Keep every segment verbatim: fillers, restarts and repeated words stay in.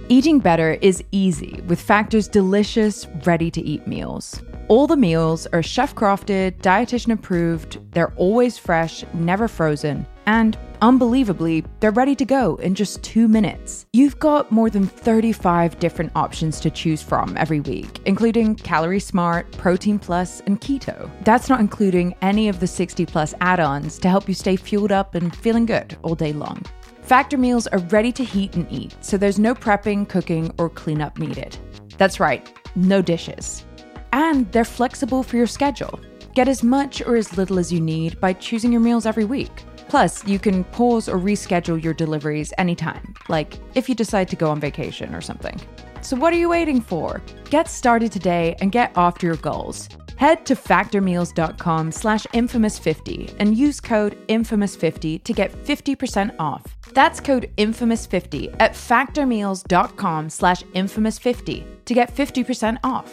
Eating better is easy with Factor's delicious, ready-to-eat meals. All the meals are chef-crafted, dietitian-approved, they're always fresh, never frozen, and unbelievably, they're ready to go in just two minutes. You've got more than thirty-five different options to choose from every week, including Calorie Smart, Protein Plus, and Keto. That's not including any of the sixty plus add-ons to help you stay fueled up and feeling good all day long. Factor meals are ready to heat and eat, so there's no prepping, cooking, or cleanup needed. That's right, no dishes. And they're flexible for your schedule. Get as much or as little as you need by choosing your meals every week. Plus, you can pause or reschedule your deliveries anytime, like if you decide to go on vacation or something. So what are you waiting for? Get started today and get after your goals. Head to factormeals.com slash infamous50 and use code infamous fifty to get fifty percent off. That's code infamous fifty at factormeals.com slash infamous50 to get fifty percent off.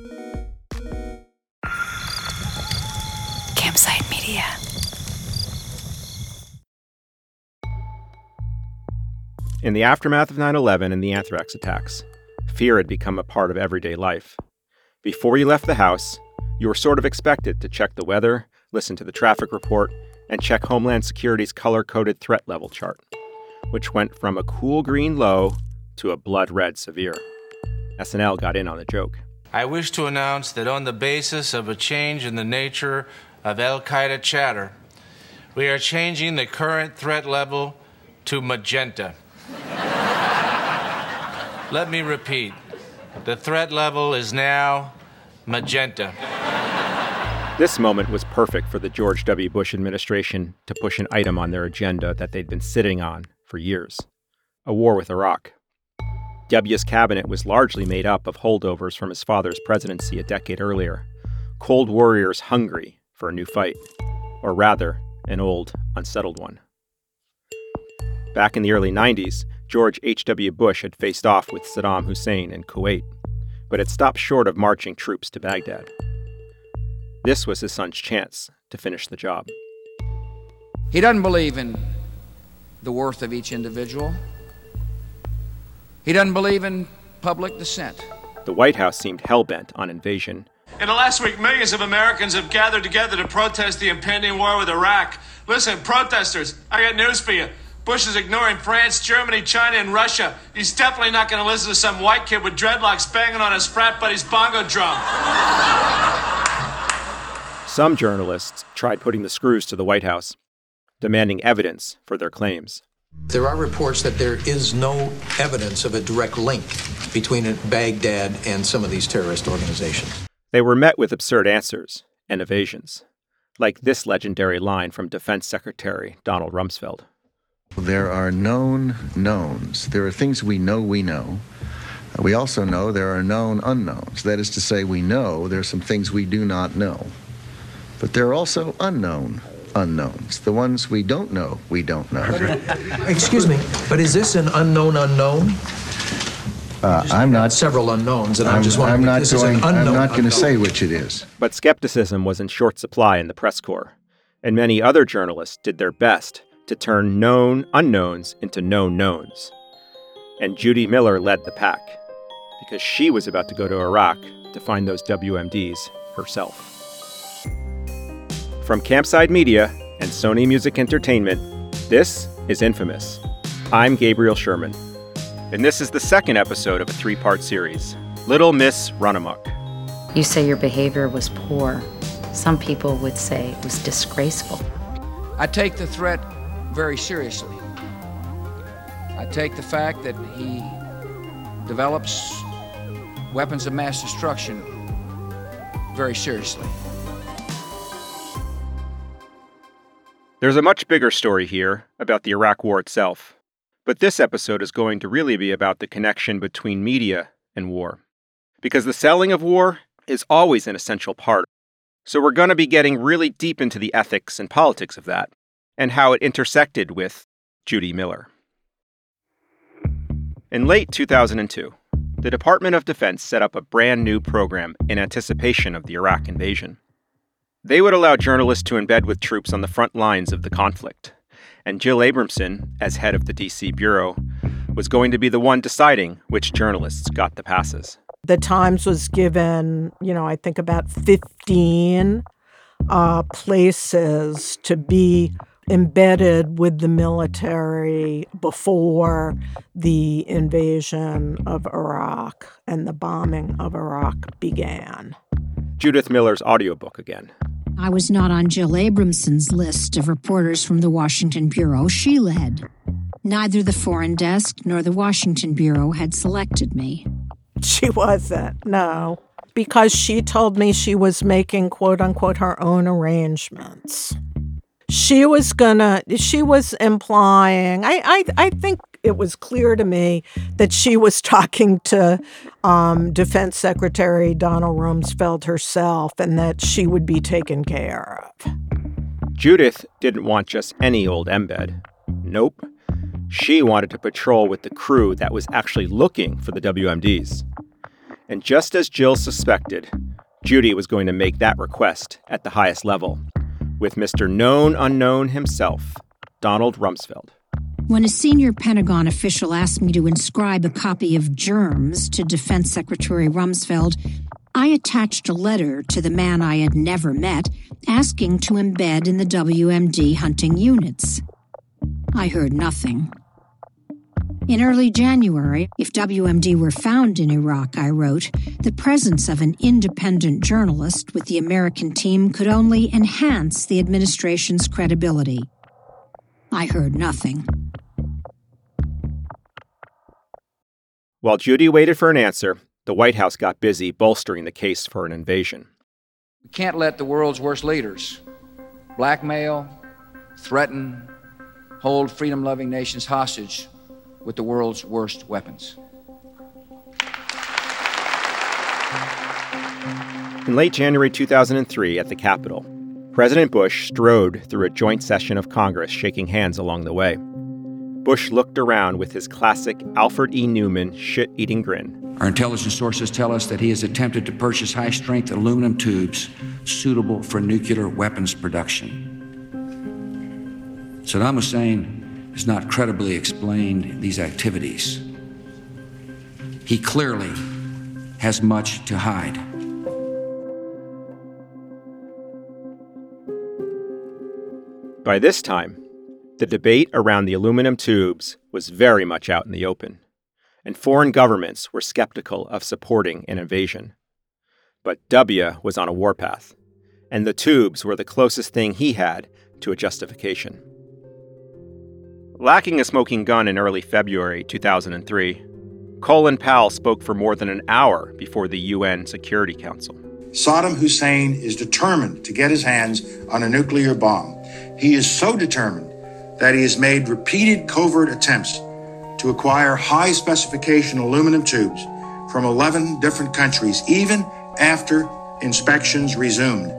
Campsite Media. In the aftermath of nine eleven and the anthrax attacks, fear had become a part of everyday life. Before you left the house, you were sort of expected to check the weather, listen to the traffic report, and check Homeland Security's color-coded threat level chart, which went from a cool green low to a blood red severe. S N L got in on the joke. I wish to announce that on the basis of a change in the nature of Al-Qaeda chatter, we are changing the current threat level to magenta. Let me repeat. The threat level is now magenta. This moment was perfect for the George W. Bush administration to push an item on their agenda that they'd been sitting on for years: a war with Iraq. W's cabinet was largely made up of holdovers from his father's presidency a decade earlier, cold warriors hungry for a new fight, or rather, an old, unsettled one. Back in the early nineties, George H W. Bush had faced off with Saddam Hussein in Kuwait, but had stopped short of marching troops to Baghdad. This was his son's chance to finish the job. He doesn't believe in the worth of each individual. He doesn't believe in public dissent. The White House seemed hell-bent on invasion. In the last week, millions of Americans have gathered together to protest the impending war with Iraq. Listen, protesters, I got news for you. Bush is ignoring France, Germany, China, and Russia. He's definitely not going to listen to some white kid with dreadlocks banging on his frat buddy's bongo drum. Some journalists tried putting the screws to the White House, demanding evidence for their claims. There are reports that there is no evidence of a direct link between Baghdad and some of these terrorist organizations. They were met with absurd answers and evasions, like this legendary line from Defense Secretary Donald Rumsfeld. There are known knowns. There are things we know we know. We also know there are known unknowns. That is to say, we know there are some things we do not know. But there are also unknown unknowns. The ones we don't know, we don't know. Excuse me, but is this an unknown unknown? Uh, I'm not. Several unknowns, and I'm, I'm just wondering I'm not if this going, is an unknown I'm not going to unknown. say which it is. But skepticism was in short supply in the press corps, and many other journalists did their best to turn known unknowns into known knowns. And Judy Miller led the pack, because she was about to go to Iraq to find those W M Ds herself. From Campside Media and Sony Music Entertainment, this is Infamous. I'm Gabriel Sherman, and this is the second episode of a three-part series, Little Miss Runamuck. You say your behavior was poor. Some people would say it was disgraceful. I take the threat very seriously. I take the fact that he develops weapons of mass destruction very seriously. There's a much bigger story here about the Iraq War itself, but this episode is going to really be about the connection between media and war, because the selling of war is always an essential part. So we're going to be getting really deep into the ethics and politics of that, and how it intersected with Judy Miller. In late two thousand two, the Department of Defense set up a brand new program in anticipation of the Iraq invasion. They would allow journalists to embed with troops on the front lines of the conflict, and Jill Abramson, as head of the D C bureau, was going to be the one deciding which journalists got the passes. The Times was given, you know, I think about fifteen uh, places to be embedded with the military before the invasion of Iraq and the bombing of Iraq began. Judith Miller's audiobook again. I was not on Jill Abramson's list of reporters from the Washington Bureau she led. Neither the Foreign Desk nor the Washington Bureau had selected me. She wasn't, no, because she told me she was making, quote unquote, her own arrangements. She was gonna, she was implying, I, I, I think it was clear to me that she was talking to um, Defense Secretary Donald Rumsfeld herself and that she would be taken care of. Judith didn't want just any old embed. Nope. She wanted to patrol with the crew that was actually looking for the W M Ds. And just as Jill suspected, Judy was going to make that request at the highest level, with Mister Known Unknown himself, Donald Rumsfeld. When a senior Pentagon official asked me to inscribe a copy of Germs to Defense Secretary Rumsfeld, I attached a letter to the man I had never met, asking to embed in the W M D hunting units. I heard nothing. In early January, if W M D were found in Iraq, I wrote, the presence of an independent journalist with the American team could only enhance the administration's credibility. I heard nothing. While Judy waited for an answer, the White House got busy bolstering the case for an invasion. We can't let the world's worst leaders blackmail, threaten, hold freedom-loving nations hostage with the world's worst weapons. In late January two thousand three at the Capitol, President Bush strode through a joint session of Congress, shaking hands along the way. Bush looked around with his classic Alfred E. Newman shit-eating grin. Our intelligence sources tell us that he has attempted to purchase high-strength aluminum tubes suitable for nuclear weapons production. Saddam Hussein has not credibly explained these activities. He clearly has much to hide. By this time, the debate around the aluminum tubes was very much out in the open, and foreign governments were skeptical of supporting an invasion. But W was on a warpath, and the tubes were the closest thing he had to a justification. Lacking a smoking gun in early February two thousand three, Colin Powell spoke for more than an hour before the U N Security Council. Saddam Hussein is determined to get his hands on a nuclear bomb. He is so determined that he has made repeated covert attempts to acquire high-specification aluminum tubes from eleven different countries, even after inspections resumed.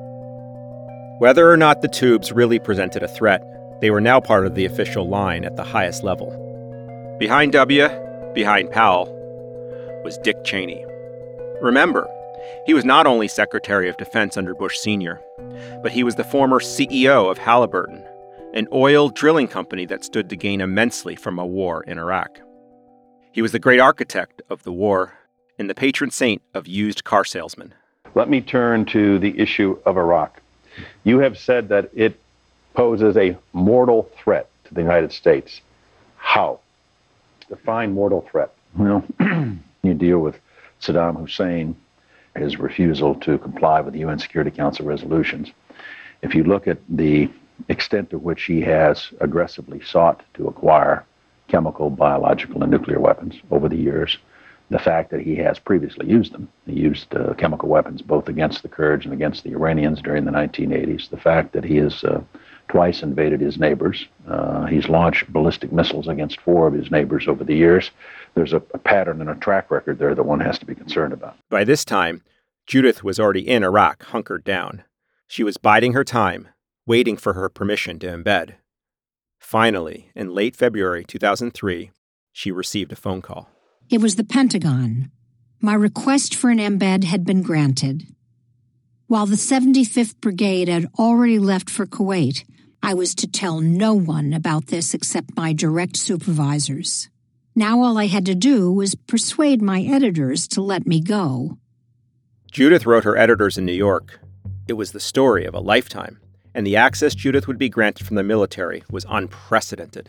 Whether or not the tubes really presented a threat, they were now part of the official line at the highest level. Behind W, behind Powell, was Dick Cheney. Remember, he was not only Secretary of Defense under Bush Senior, but he was the former C E O of Halliburton, an oil drilling company that stood to gain immensely from a war in Iraq. He was the great architect of the war and the patron saint of used car salesmen. Let me turn to the issue of Iraq. You have said that it poses a mortal threat to the United States. How? Define mortal threat. Well, you deal with Saddam Hussein, his refusal to comply with the U N Security Council resolutions. If you look at the extent to which he has aggressively sought to acquire chemical, biological, and nuclear weapons over the years, the fact that he has previously used them, he used uh, chemical weapons both against the Kurds and against the Iranians during the nineteen eighties, the fact that he has uh, twice invaded his neighbors, uh, he's launched ballistic missiles against four of his neighbors over the years. There's a, a pattern and a track record there that one has to be concerned about. By this time, Judith was already in Iraq, hunkered down. She was biding her time, waiting for her permission to embed. Finally, in late February two thousand three, she received a phone call. It was the Pentagon. My request for an embed had been granted. While the seventy-fifth Brigade had already left for Kuwait, I was to tell no one about this except my direct supervisors. Now all I had to do was persuade my editors to let me go. Judith wrote her editors in New York. It was the story of a lifetime, and the access Judith would be granted from the military was unprecedented.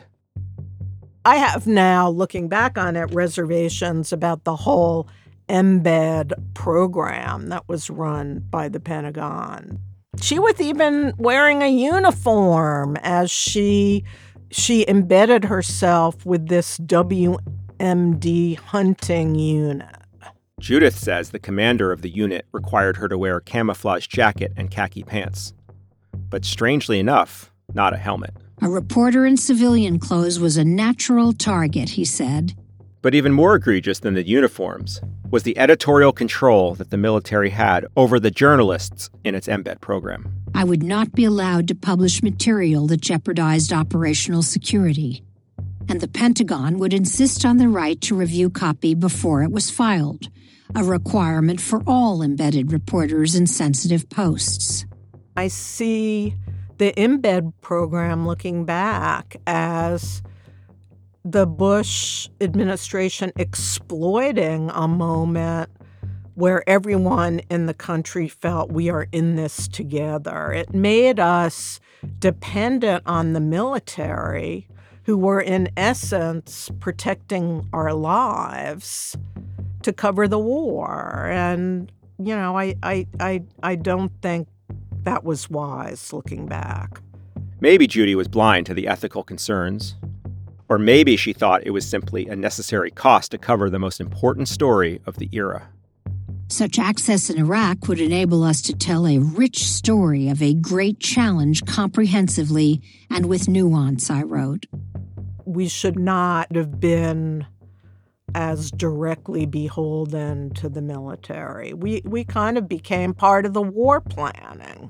I have now, looking back on it, reservations about the whole embed program that was run by the Pentagon. She was even wearing a uniform as she she embedded herself with this W M D hunting unit. Judith says the commander of the unit required her to wear a camouflage jacket and khaki pants. But strangely enough, not a helmet. A reporter in civilian clothes was a natural target, he said. But even more egregious than the uniforms was the editorial control that the military had over the journalists in its embed program. I would not be allowed to publish material that jeopardized operational security, and the Pentagon would insist on the right to review copy before it was filed, a requirement for all embedded reporters in sensitive posts. I see the embed program, looking back, as the Bush administration exploiting a moment where everyone in the country felt we are in this together. It made us dependent on the military, who were in essence protecting our lives to cover the war. And, you know, I I I, I don't think that was wise looking back. Maybe Judy was blind to the ethical concerns. Or maybe she thought it was simply a necessary cost to cover the most important story of the era. Such access in Iraq would enable us to tell a rich story of a great challenge comprehensively and with nuance, I wrote. We should not have been as directly beholden to the military. We, we kind of became part of the war planning.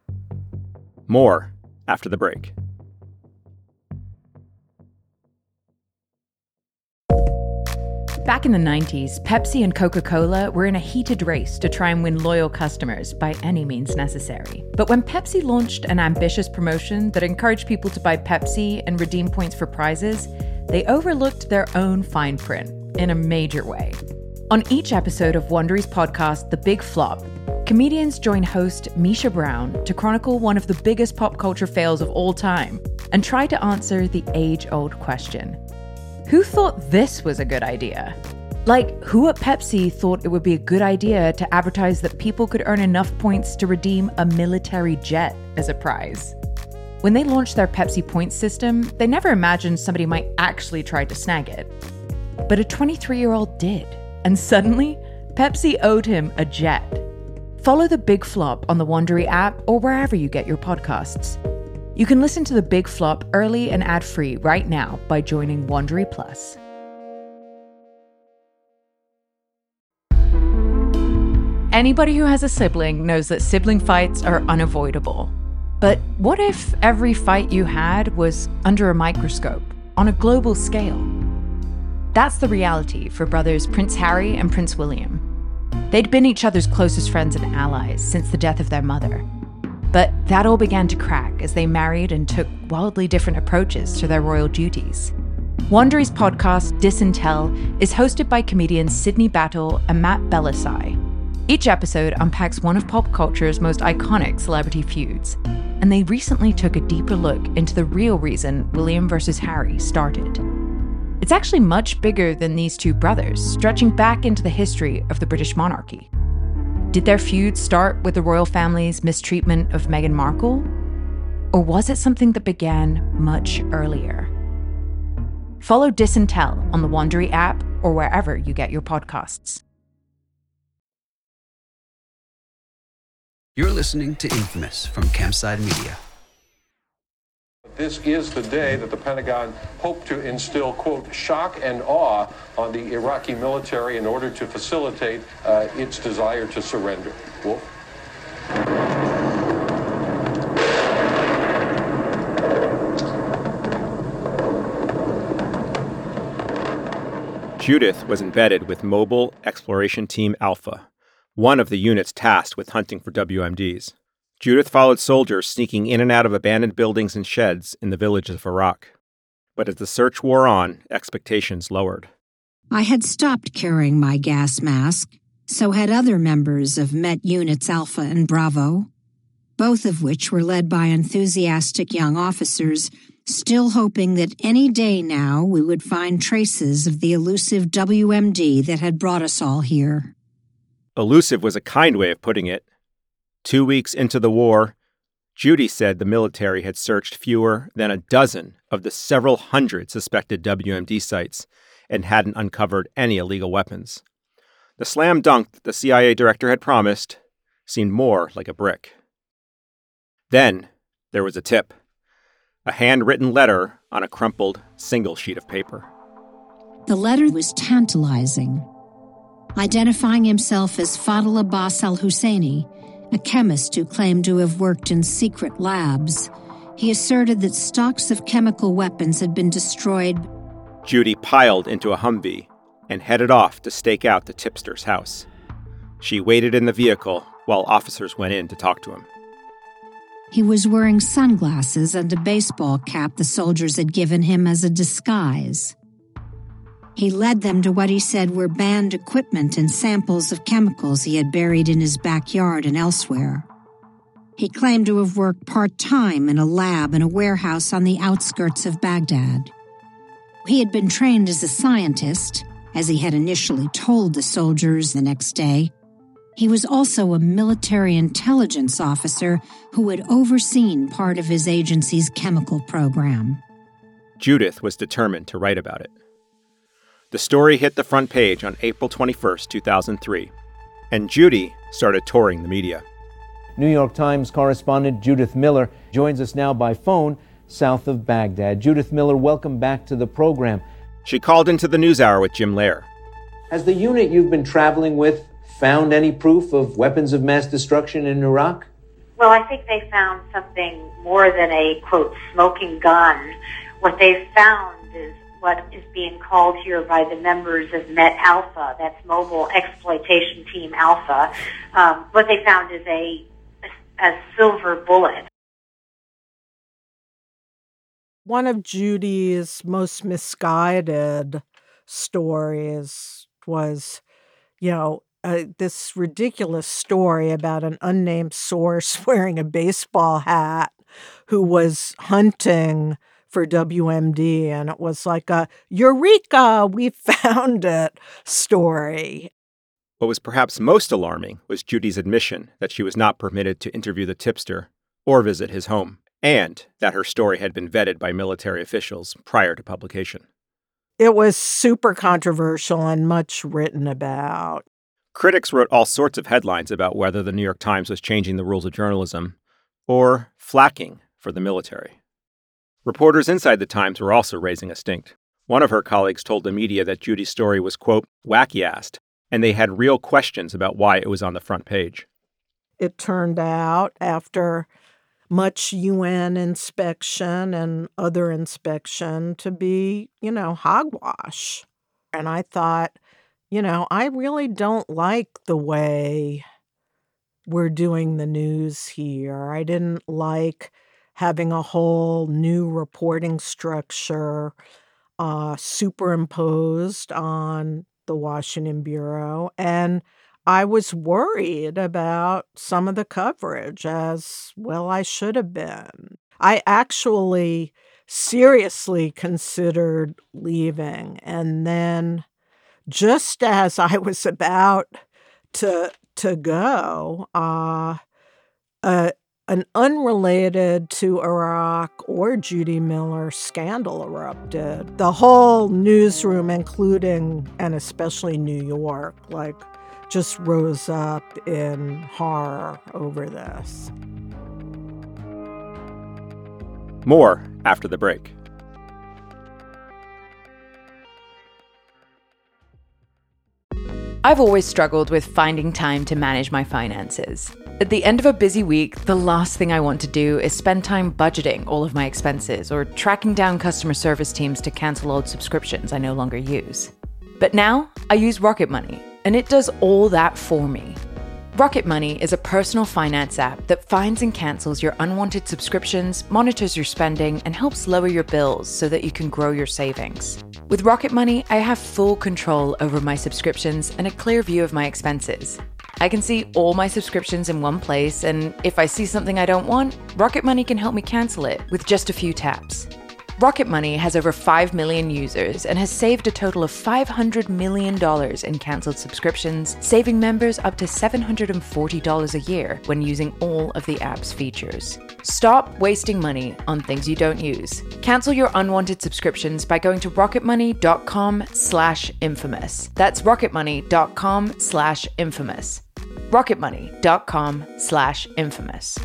More after the break. Back in the nineties, Pepsi and Coca-Cola were in a heated race to try and win loyal customers by any means necessary. But when Pepsi launched an ambitious promotion that encouraged people to buy Pepsi and redeem points for prizes, they overlooked their own fine print in a major way. On each episode of Wondery's podcast, The Big Flop, comedians join host Misha Brown to chronicle one of the biggest pop culture fails of all time and try to answer the age-old question: who thought this was a good idea? Like, who at Pepsi thought it would be a good idea to advertise that people could earn enough points to redeem a military jet as a prize? When they launched their Pepsi points system, they never imagined somebody might actually try to snag it. But a twenty-three-year-old did, and suddenly, Pepsi owed him a jet. Follow The Big Flop on the Wondery app or wherever you get your podcasts. You can listen to The Big Flop early and ad-free right now by joining Wondery Plus. Anybody who has a sibling knows that sibling fights are unavoidable. But what if every fight you had was under a microscope, on a global scale? That's the reality for brothers Prince Harry and Prince William. They'd been each other's closest friends and allies since the death of their mother. But that all began to crack as they married and took wildly different approaches to their royal duties. Wondery's podcast, Disintel, is hosted by comedians Sydney Battle and Matt Belisai. Each episode unpacks one of pop culture's most iconic celebrity feuds, and they recently took a deeper look into the real reason William versus Harry started. It's actually much bigger than these two brothers, stretching back into the history of the British monarchy. Did their feud start with the royal family's mistreatment of Meghan Markle? Or was it something that began much earlier? Follow Disintel on the Wondery app or wherever you get your podcasts. You're listening to Infamous from Campside Media. This is the day that the Pentagon hoped to instill, quote, shock and awe on the Iraqi military in order to facilitate uh, its desire to surrender. Wolf? Judith was embedded with Mobile Exploration Team Alpha, one of the units tasked with hunting for W M Ds. Judith followed soldiers sneaking in and out of abandoned buildings and sheds in the villages of Iraq. But as the search wore on, expectations lowered. I had stopped carrying my gas mask, so had other members of Met Units Alpha and Bravo, both of which were led by enthusiastic young officers, still hoping that any day now we would find traces of the elusive W M D that had brought us all here. Elusive was a kind way of putting it. Two weeks into the war, Judy said the military had searched fewer than a dozen of the several hundred suspected W M D sites and hadn't uncovered any illegal weapons. The slam dunk that the C I A director had promised seemed more like a brick. Then there was a tip. A handwritten letter on a crumpled single sheet of paper. The letter was tantalizing. Identifying himself as Fadl Abbas al-Husseini, a chemist who claimed to have worked in secret labs, he asserted that stocks of chemical weapons had been destroyed. Judy piled into a Humvee and headed off to stake out the tipster's house. She waited in the vehicle while officers went in to talk to him. He was wearing sunglasses and a baseball cap the soldiers had given him as a disguise. He led them to what he said were banned equipment and samples of chemicals he had buried in his backyard and elsewhere. He claimed to have worked part-time in a lab in a warehouse on the outskirts of Baghdad. He had been trained as a scientist, as he had initially told the soldiers the next day. He was also a military intelligence officer who had overseen part of his agency's chemical program. Judith was determined to write about it. The story hit the front page on April twenty-first, two thousand three, and Judy started touring the media. New York Times correspondent Judith Miller joins us now by phone south of Baghdad. Judith Miller, welcome back to the program. She called into the NewsHour with Jim Lehrer. Has the unit you've been traveling with found any proof of weapons of mass destruction in Iraq? Well, I think they found something more than a, quote, smoking gun. What they found is what is being called here by the members of Met Alpha, that's Mobile Exploitation Team Alpha. Um, what they found is a, a, a silver bullet. One of Judy's most misguided stories was, you know, Uh, this ridiculous story about an unnamed source wearing a baseball hat who was hunting for W M D, and it was like a Eureka, we found it story. What was perhaps most alarming was Judy's admission that she was not permitted to interview the tipster or visit his home, and that her story had been vetted by military officials prior to publication. It was super controversial and much written about. Critics wrote all sorts of headlines about whether the New York Times was changing the rules of journalism or flacking for the military. Reporters inside the Times were also raising a stink. One of her colleagues told the media that Judy's story was, quote, wacky-assed, and they had real questions about why it was on the front page. It turned out, after much U N inspection and other inspection, to be, you know, hogwash. And I thought, you know, I really don't like the way we're doing the news here. I didn't like having a whole new reporting structure uh, superimposed on the Washington Bureau. And I was worried about some of the coverage, as well I should have been. I actually seriously considered leaving, and then just as I was about to to go, uh, uh, an unrelated to Iraq or Judy Miller scandal erupted. The whole newsroom, including and especially New York, like just rose up in horror over this. More after the break. I've always struggled with finding time to manage my finances. At the end of a busy week, the last thing I want to do is spend time budgeting all of my expenses or tracking down customer service teams to cancel old subscriptions I no longer use. But now, I use Rocket Money, and it does all that for me. Rocket Money is a personal finance app that finds and cancels your unwanted subscriptions, monitors your spending, and helps lower your bills so that you can grow your savings. With Rocket Money, I have full control over my subscriptions and a clear view of my expenses. I can see all my subscriptions in one place, and if I see something I don't want, Rocket Money can help me cancel it with just a few taps. Rocket Money has over five million users and has saved a total of five hundred million dollars in canceled subscriptions, saving members up to seven hundred forty dollars a year when using all of the app's features. Stop wasting money on things you don't use. Cancel your unwanted subscriptions by going to rocketmoney.com slash infamous. That's rocketmoney.com slash infamous. rocketmoney.com slash infamous.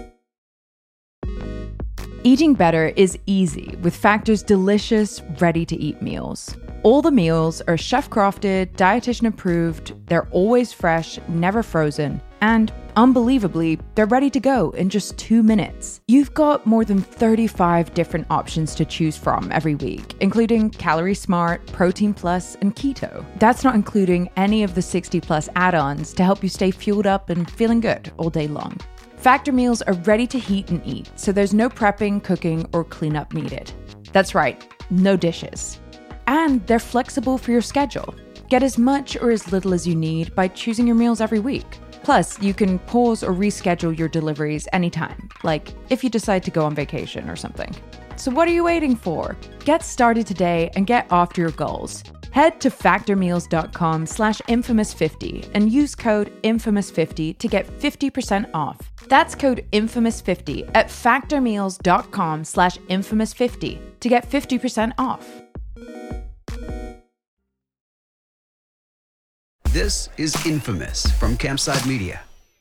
Eating better is easy with Factor's delicious, ready-to-eat meals. All the meals are chef-crafted, dietitian-approved, they're always fresh, never frozen, and unbelievably, they're ready to go in just two minutes. You've got more than thirty-five different options to choose from every week, including Calorie Smart, Protein Plus, and Keto. That's not including any of the sixty plus add-ons to help you stay fueled up and feeling good all day long. Factor meals are ready to heat and eat, so there's no prepping, cooking, or cleanup needed. That's right, no dishes. And they're flexible for your schedule. Get as much or as little as you need by choosing your meals every week. Plus, you can pause or reschedule your deliveries anytime, like if you decide to go on vacation or something. So what are you waiting for? Get started today and get after your goals. Head to factormeals.com slash infamous50 and use code infamous fifty to get fifty percent off. That's code infamous fifty at factormeals.com slash infamous fifty to get fifty percent off. This is Infamous from Campside Media.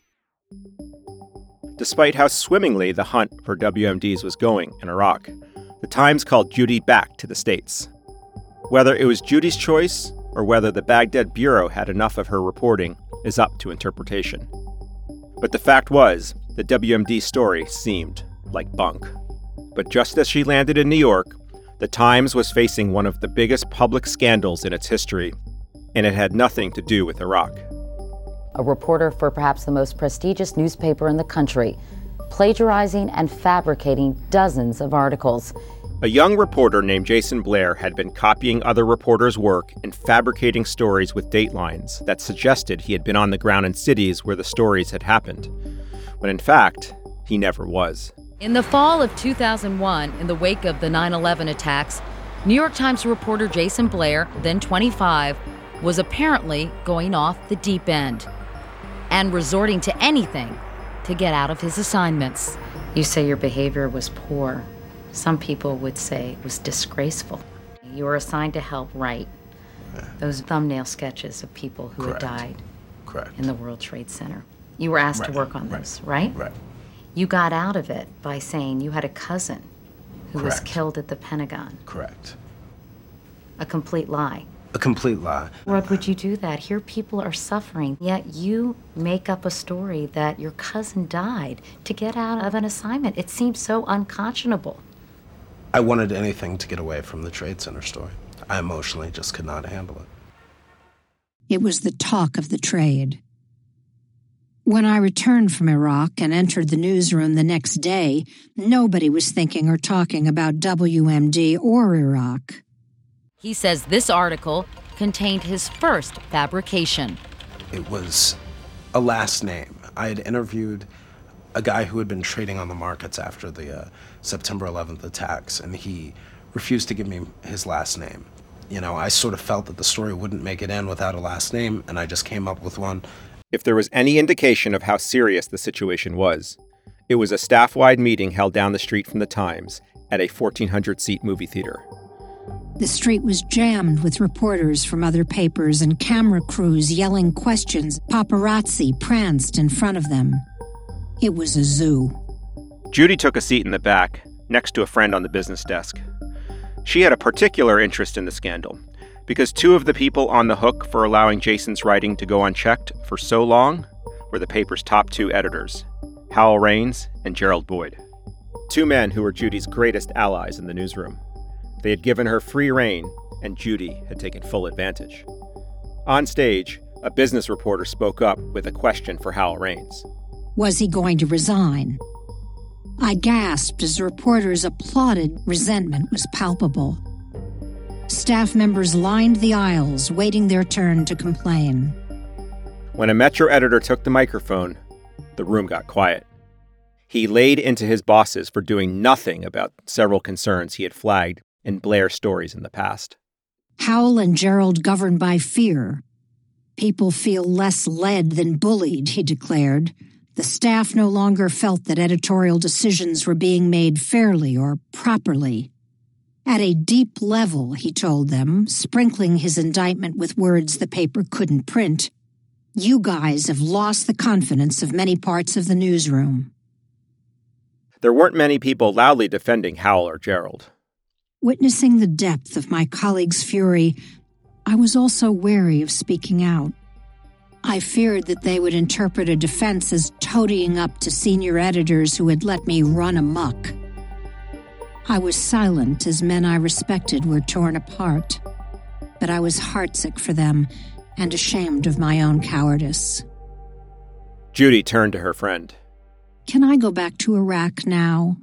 Despite how swimmingly the hunt for W M Ds was going in Iraq, the Times called Judy back to the States. Whether it was Judy's choice or whether the Baghdad Bureau had enough of her reporting is up to interpretation. But the fact was, the W M D story seemed like bunk. But just as she landed in New York, the Times was facing one of the biggest public scandals in its history, and it had nothing to do with Iraq. A reporter for perhaps the most prestigious newspaper in the country, plagiarizing and fabricating dozens of articles. A young reporter named Jason Blair had been copying other reporters' work and fabricating stories with datelines that suggested he had been on the ground in cities where the stories had happened, when in fact, he never was. In the fall of two thousand one, in the wake of the nine eleven attacks, New York Times reporter Jason Blair, then twenty-five, was apparently going off the deep end and resorting to anything to get out of his assignments. You say your behavior was poor. Some people would say it was disgraceful. You were assigned to help write yeah. those thumbnail sketches of people who Correct. had died Correct. in the World Trade Center. You were asked right. to work on right. those, right? Right. You got out of it by saying you had a cousin who Correct. was killed at the Pentagon. Correct. A complete lie. A complete lie. Why would you do that? Here people are suffering, yet you make up a story that your cousin died to get out of an assignment. It seems so unconscionable. I wanted anything to get away from the Trade Center story. I emotionally just could not handle it. It was the talk of the trade. When I returned from Iraq and entered the newsroom the next day, nobody was thinking or talking about W M D or Iraq. He says this article contained his first fabrication. It was a last name. I had interviewed a guy who had been trading on the markets after the uh, September eleventh attacks, and he refused to give me his last name. You know, I sort of felt that the story wouldn't make it in without a last name, and I just came up with one. If there was any indication of how serious the situation was, it was a staff-wide meeting held down the street from the Times at a fourteen hundred seat movie theater. The street was jammed with reporters from other papers and camera crews yelling questions. Paparazzi pranced in front of them. It was a zoo. Judy took a seat in the back, next to a friend on the business desk. She had a particular interest in the scandal, because two of the people on the hook for allowing Jason's writing to go unchecked for so long were the paper's top two editors, Howell Raines and Gerald Boyd. Two men who were Judy's greatest allies in the newsroom. They had given her free rein, and Judy had taken full advantage. On stage, A business reporter spoke up with a question for Hal Raines. Was he going to resign? I gasped as the reporters applauded. Resentment was palpable. Staff members lined the aisles, waiting their turn to complain. When a Metro editor took the microphone, the room got quiet. He laid into his bosses for doing nothing about several concerns he had flagged in Blair stories in the past. Howell and Gerald govern by fear. People feel less led than bullied, he declared. The staff no longer felt that editorial decisions were being made fairly or properly. At a deep level, he told them, sprinkling his indictment with words the paper couldn't print, you guys have lost the confidence of many parts of the newsroom. There weren't many people loudly defending Howell or Gerald. Witnessing the depth of my colleagues' fury, I was also wary of speaking out. I feared that they would interpret a defense as toadying up to senior editors who had let me run amok. I was silent as men I respected were torn apart, but I was heartsick for them and ashamed of my own cowardice. Judy turned to her friend. Can I go back to Iraq now?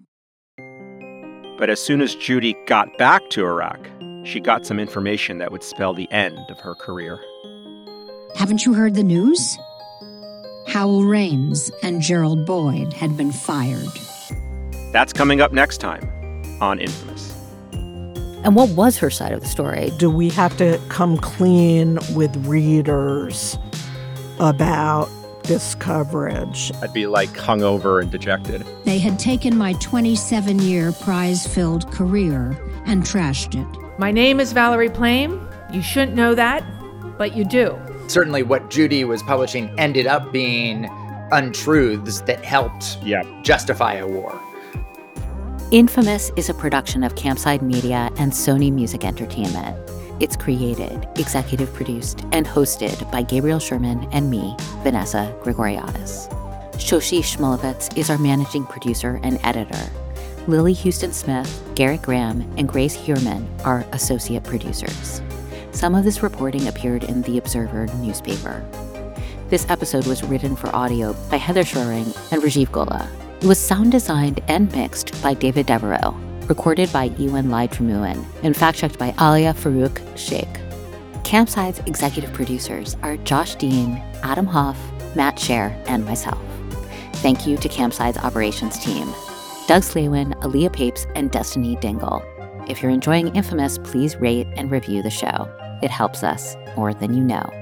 But as soon as Judy got back to Iraq, she got some information that would spell the end of her career. Haven't you heard the news? Howell Raines and Gerald Boyd had been fired. That's coming up next time on Infamous. And what was her side of the story? Do we have to come clean with readers about this coverage? I'd be like hungover and dejected. They had taken my twenty-seven-year prize-filled career and trashed it. My name is Valerie Plame. You shouldn't know that, but you do. Certainly what Judy was publishing ended up being untruths that helped yep. justify a war. Infamous is a production of Campside Media and Sony Music Entertainment. It's created, executive produced, and hosted by Gabriel Sherman and me, Vanessa Grigoriadis. Shoshi Shmulevitz is our managing producer and editor. Lily Houston Smith, Garrett Graham, and Grace Heerman are associate producers. Some of this reporting appeared in The Observer newspaper. This episode was written for audio by Heather Shoring and Rajiv Gola. It was sound designed and mixed by David Devereaux, recorded by Ewan Lai-Tremuan, and fact-checked by Alia Farouk Sheikh. Campside's executive producers are Josh Dean, Adam Hoff, Matt Scher, and myself. Thank you to Campside's operations team, Doug Slaywin, Aaliyah Papes, and Destiny Dingle. If you're enjoying Infamous, please rate and review the show. It helps us more than you know.